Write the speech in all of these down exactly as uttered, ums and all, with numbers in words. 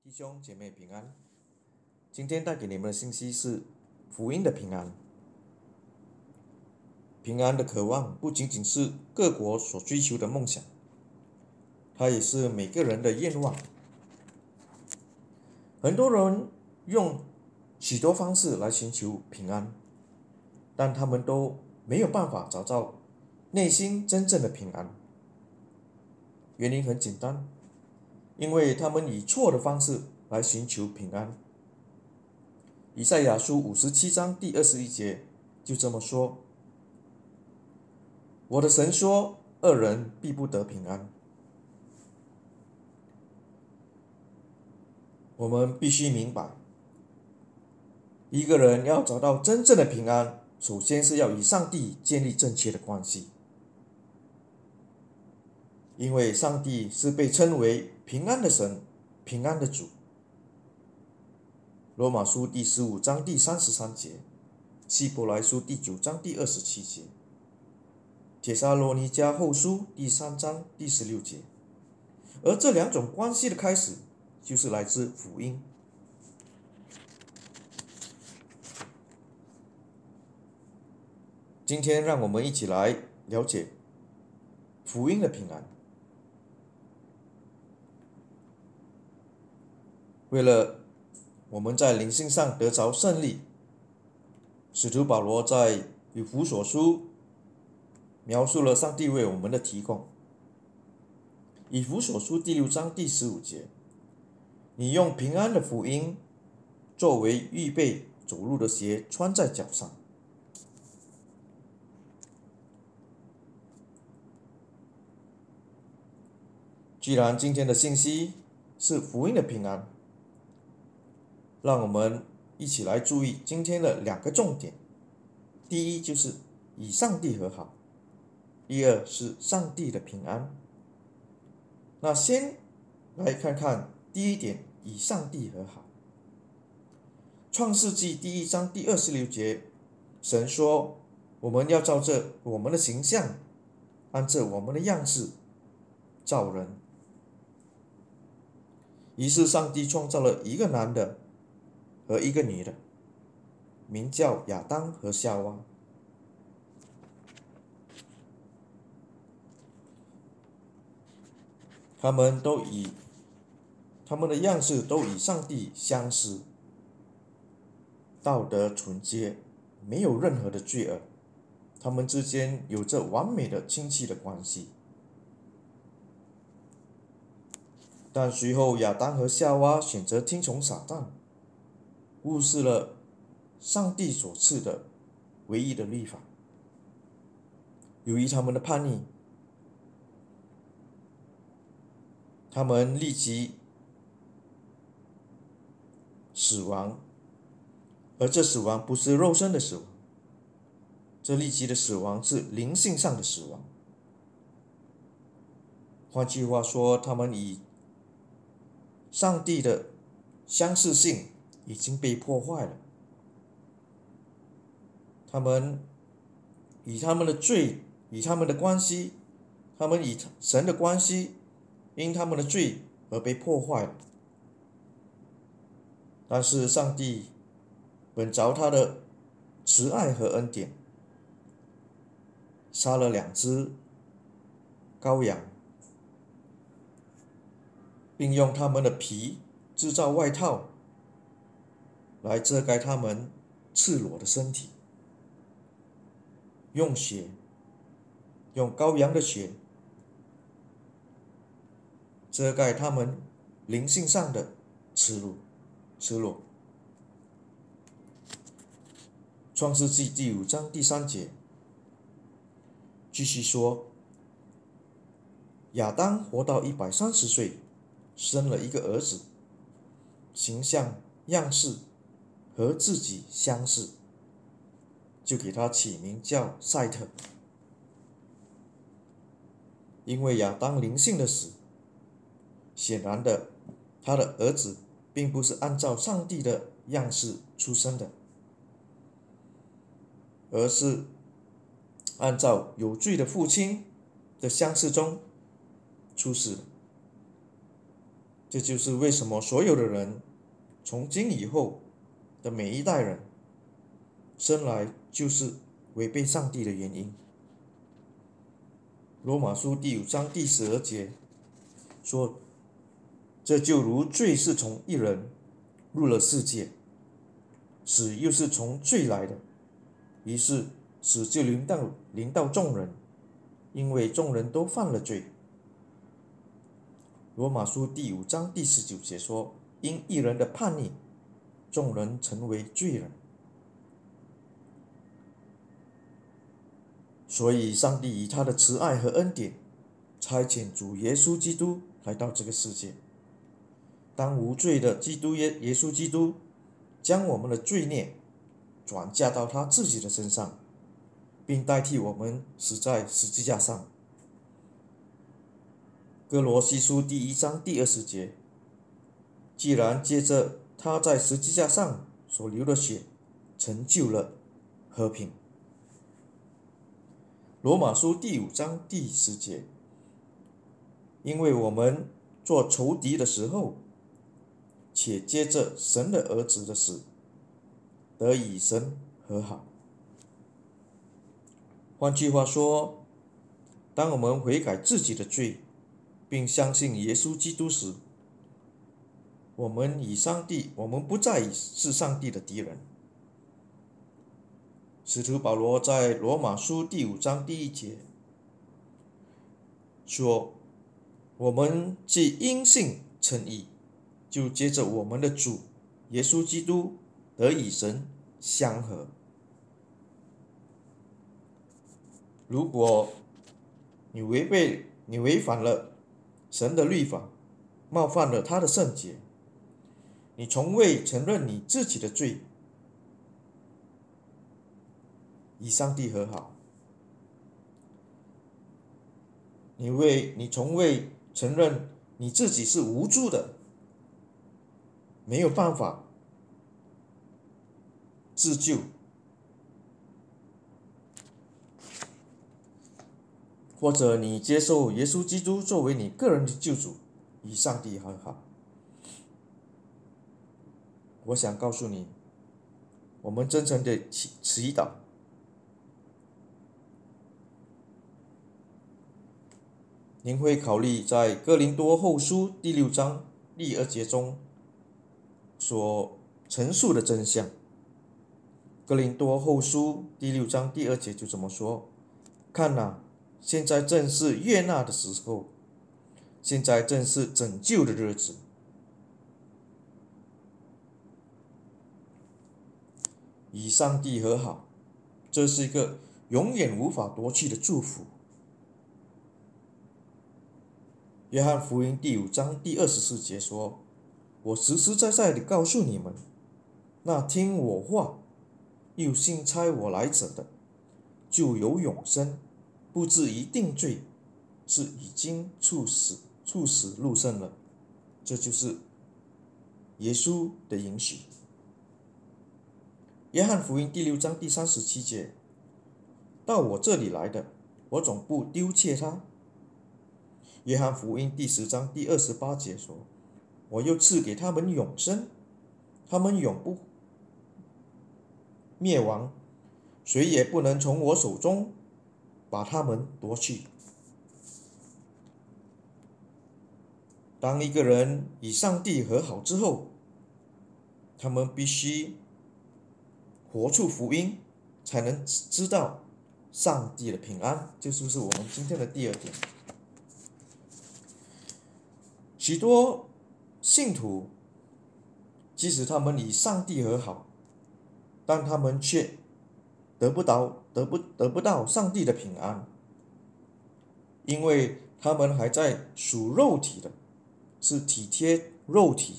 弟兄姐妹平安，今天带给你们的信息是福音的平安。平安的渴望不仅仅是各国所追求的梦想，它也是每个人的愿望。很多人用许多方式来寻求平安，但他们都没有办法找到内心真正的平安。原因很简单，因为他们以错的方式来寻求平安。以赛亚书五十七章第二十一节就这么说：我的神说，恶人必不得平安。我们必须明白，一个人要找到真正的平安，首先是要与上帝建立正确的关系，因为上帝是被称为平安的神，平安的主。罗马书第十五章第三十三节，希伯来书第九章第二十七节，帖撒罗尼迦后书第三章第十六节。而这两种关系的开始，就是来自福音。今天让我们一起来了解福音的平安。为了我们在灵性上得着胜利，使徒保罗在以弗所书描述了上帝为我们的提供。以弗所书第六章第十五节，你用平安的福音作为预备走路的鞋穿在脚上。既然今天的信息是福音的平安，让我们一起来注意今天的两个重点。第一就是与上帝和好，第二是上帝的平安。那先来看看第一点，与上帝和好。创世纪第一章第二十六节，神说，我们要照着我们的形象，按着我们的样式造人。于是上帝创造了一个男的和一个女的，名叫亚当和夏娃。他们都以他们的样式都与上帝相似，道德纯洁，没有任何的罪恶，他们之间有着完美的亲戚的关系。但随后亚当和夏娃选择听从撒旦，误视了上帝所赐的唯一的律法。由于他们的叛逆，他们立即死亡，而这死亡不是肉身的死亡，这立即的死亡是灵性上的死亡。换句话说，他们以上帝的相似性已经被破坏了，他们以他们的罪，以他们的关系，他们以神的关系，因他们的罪而被破坏了。但是上帝本着他的慈爱和恩典，杀了两只羔羊，并用他们的皮制造外套来遮盖他们赤裸的身体，用血，用羔羊的血遮盖他们灵性上的赤裸赤裸。创世纪第五章第三节继续说，亚当活到一百三十岁，生了一个儿子，形象样式和自己相似，就给他起名叫赛特。因为亚当灵性的死，显然的，他的儿子并不是按照上帝的样式出生的，而是按照有罪的父亲的相似中出世的。 这就是为什么所有的人从今以后的每一代人生来就是违背上帝的原因。罗马书第五章第十二节说，这就如罪是从一人入了世界，死又是从罪来的，于是死就临到临到众人，因为众人都犯了罪。罗马书第五章第十九节说，因一人的叛逆，众人成为罪人。所以上帝以他的慈爱和恩典差遣主耶稣基督来到这个世界。当无罪的基督耶耶稣基督将我们的罪孽转嫁到他自己的身上，并代替我们死在十字架上。哥罗西书第一章第二十节，既然借着他在十字架上所流的血成就了和平。罗马书第五章第十节，因为我们做仇敌的时候，且接着神的儿子的死，得以神和好。换句话说，当我们悔改自己的罪，并相信耶稣基督时，我们与上帝，我们不再是上帝的敌人。使徒保罗在罗马书第五章第一节说，我们既因信称义，就接着我们的主耶稣基督得以神相合。如果你违背你违反了神的律法，冒犯了他的圣洁，你从未承认你自己的罪，与上帝和好，你为你从未承认你自己是无助的，没有办法自救，或者你接受耶稣基督作为你个人的救主，与上帝和好。我想告诉你，我们真诚的祈祈祷，您会考虑在哥林多后书第六章第二节中所陈述的真相。哥林多后书第六章第二节就这么说，看哪，现在正是悦纳的时候，现在正是拯救的日子。与上帝和好，这是一个永远无法夺去的祝福。约翰福音第五章第二十四节说，我实实在在地告诉你们，那听我话又信差我来者的，就有永生，不至于定罪，是已经处死处死入生了。这就是耶稣的应许。约翰福音第六章第三十七节，到我这里来的，我总不丢弃他。约翰福音第十章第二十八节说，我又赐给他们永生，他们永不灭亡，谁也不能从我手中把他们夺去。当一个人与上帝和好之后，他们必须活出福音，才能知道上帝的平安。这就是我们今天的第二点。许多信徒即使他们与上帝和好，但他们却得不到得不得不到上帝的平安，因为他们还在属肉体的，是体贴肉体，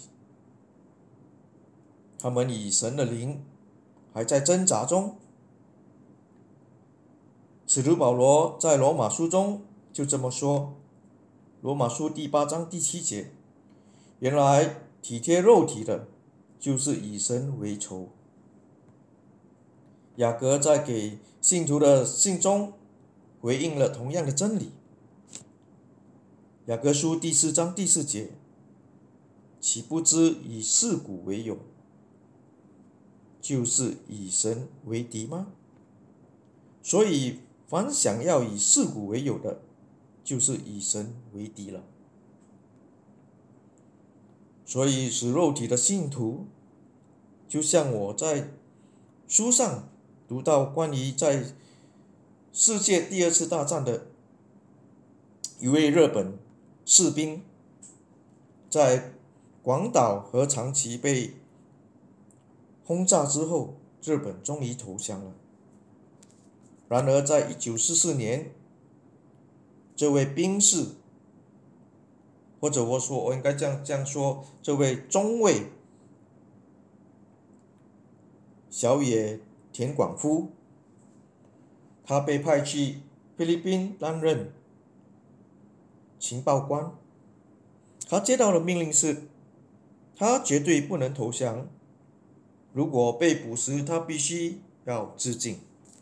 他们与神的灵还在挣扎中。使徒保罗在罗马书中就这么说，罗马书第八章第七节，原来体贴肉体的，就是以神为仇。雅各在给信徒的信中回应了同样的真理。雅各书第四章第四节， 岂不知以世古为友，就是以神为敌吗？所以，凡想要以世古为友的，就是以神为敌了。所以，使肉体的信徒，就像我在书上读到关于在世界第二次大战的一位日本士兵，在广岛和长崎被轰炸之后，日本终于投降了。然而，在一九四四年，这位兵士，或者我说我应该这样这样说，这位中尉小野田广夫，他被派去菲律宾担任情报官。他接到的命令是，他绝对不能投降，如果被捕时，他必须要自尽。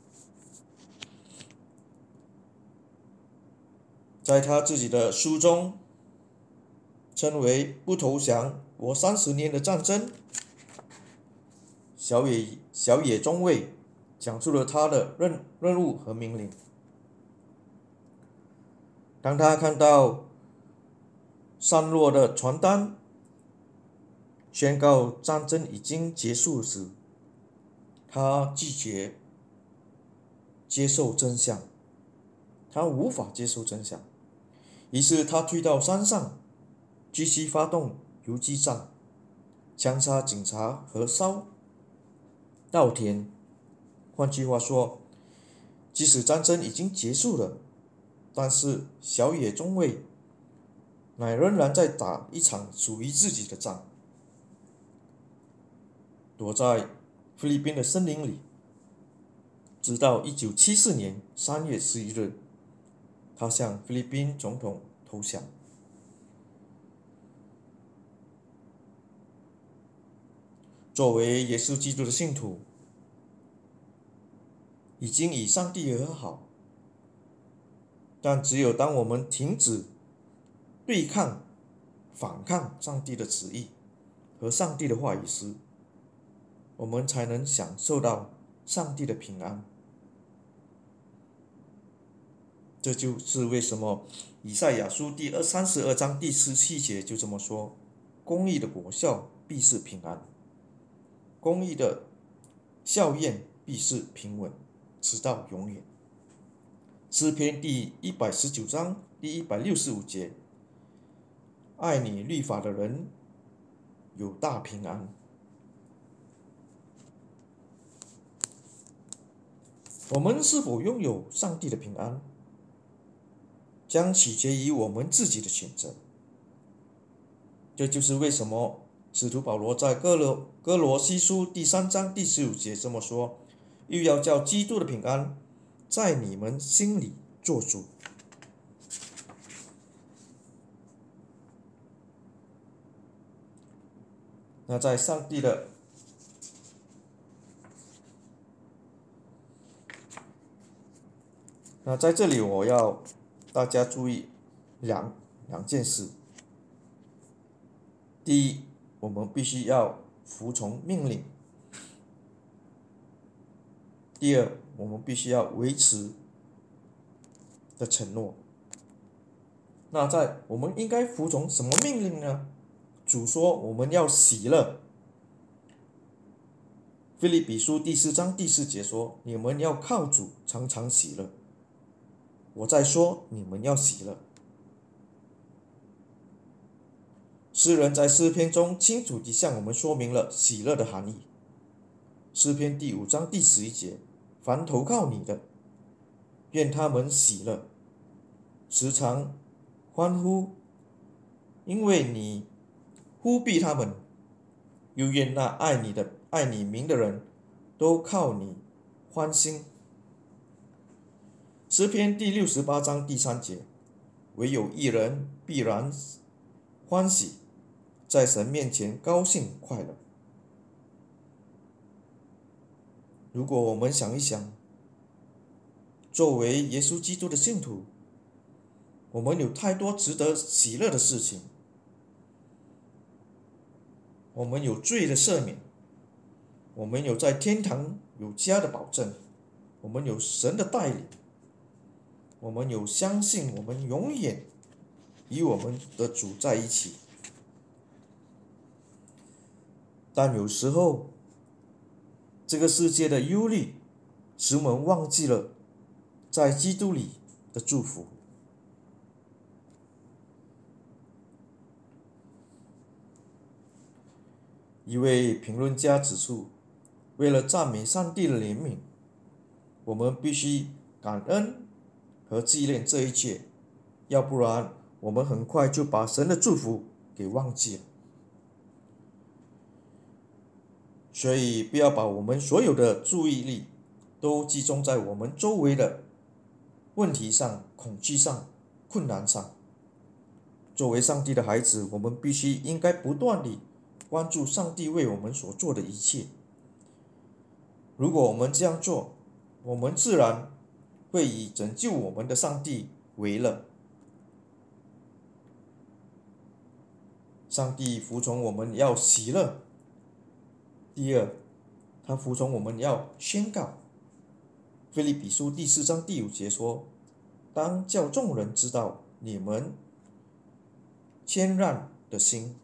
在他自己的书中，称为不投降我三十年的战争。小野小野中尉讲述了他的任任务和命令。当他看到散落的传单宣告战争已经结束时，他拒绝接受真相，他无法接受真相，于是他退到山上，继续发动游击战，枪杀警察和烧稻田。换句话说，即使战争已经结束了，但是小野中尉乃仍然在打一场属于自己的仗。躲在菲律宾的森林里，直到一九七四年三月十一日，他向菲律宾总统投降。作为耶稣基督的信徒，已经与上帝和好，但只有当我们停止对抗、反抗上帝的旨意和上帝的话语时，我们才能享受到上帝的平安。这就是为什么以赛亚书第二三十二章第十七节就这么说：公义的果效必是平安，公义的效验必是平稳，直到永远。诗篇第一百十九章第一百六十五节：爱你律法的人有大平安。我们是否拥有上帝的平安，将取决于我们自己的选择。这就是为什么使徒保罗在哥罗哥罗西书第三章第十五节这么说：又要叫基督的平安在你们心里做主。那在上帝的那在这里，我要大家注意两两件事。第一，我们必须要服从命令；第二，我们必须要维持的承诺。那在我们应该服从什么命令呢？主说我们要喜乐。腓立比书第四章第四节说：你们要靠主常常喜乐。我在说你们要喜乐。诗人在诗篇中清楚地向我们说明了喜乐的含义。诗篇第五章第十一节：凡投靠你的，愿他们喜乐，时常欢呼，因为你忽庇他们；又愿那爱你的、爱你名的人都靠你欢心。诗篇第六十八章第三节：唯有一人必然欢喜，在神面前高兴快乐。如果我们想一想，作为耶稣基督的信徒，我们有太多值得喜乐的事情， 我们有罪的赦免，我们有在天堂有家的保证，我们有神的带领，我们有相信我们永远与我们的主在一起。但有时候这个世界的忧虑使我们忘记了在基督里的祝福。一位评论家指出，为了赞美上帝的怜悯，我们必须感恩和纪念这一切，要不然我们很快就把神的祝福给忘记了。所以不要把我们所有的注意力都集中在我们周围的问题上、恐惧上、困难上。作为上帝的孩子，我们必须应该不断地关注上帝为我们所做的一切。如果我们这样做，我们自然会以拯救我们的上帝为乐。上帝服从我们要喜乐。第二，他服从我们要宣告。腓立比书第四章第五节说：“当叫众人知道你们谦让的心。”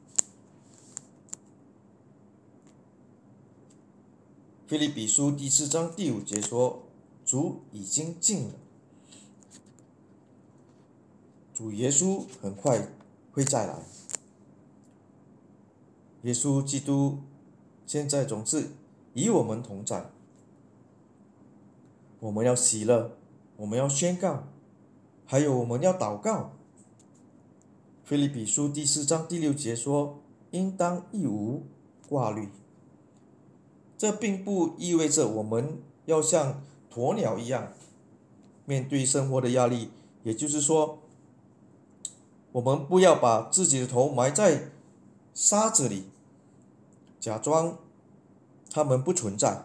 腓立比书第四章第五节说：“主已经近了。”主耶稣很快会再来。耶稣基督现在总是与我们同在。我们要喜乐，我们要宣告，还有我们要祷告。腓立比书第四章第六节说：“应当一无挂虑。”这并不意味着我们要像鸵鸟一样面对生活的压力，也就是说，我们不要把自己的头埋在沙子里，假装它们不存在。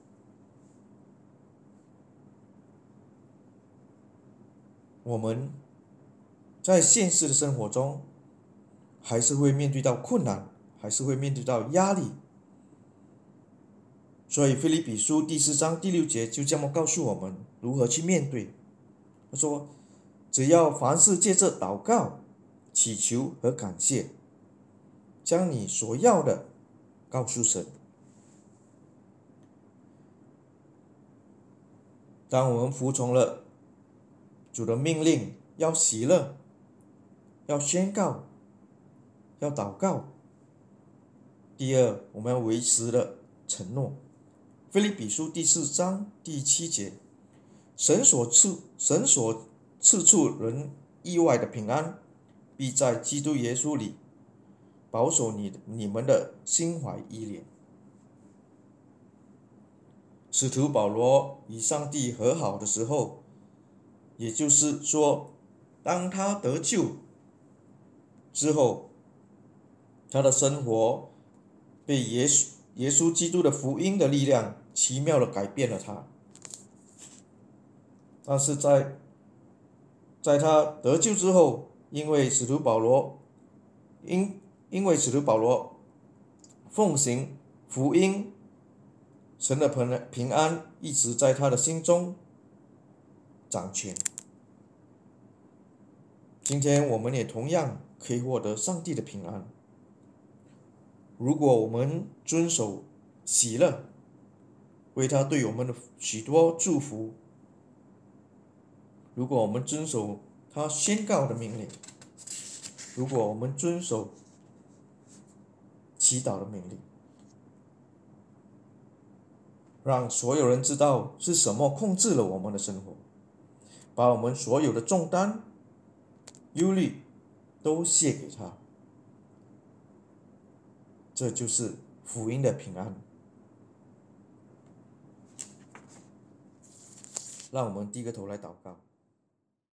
我们在现实的生活中还是会面对到困难，还是会面对到压力。所以腓立比书第四章第六节就这么告诉我们如何去面对。他说，只要凡事借着祷告、祈求和感谢，将你所要的告诉神。当我们服从了主的命令，要喜乐，要宣告，要祷告。第二，我们要维持了承诺。腓立比书第四章第七节，神所赐神所赐出人意外的平安，必在基督耶稣里保守你你们的心怀意念。使徒保罗与上帝和好的时候，也就是说，当他得救之后，他的生活被耶稣耶稣基督的福音的力量奇妙的改变了他。但是在在他得救之后，因为使徒保罗因因为使徒保罗奉行福音，神的平安一直在他的心中掌权。今天我们也同样可以获得上帝的平安。如果我们遵守喜乐，为他对我们的许多祝福；如果我们遵守他宣告的命令；如果我们遵守祈祷的命令，让所有人知道是什么控制了我们的生活，把我们所有的重担、忧虑都卸给他。这就是福音的平安。让我们低个头来祷告。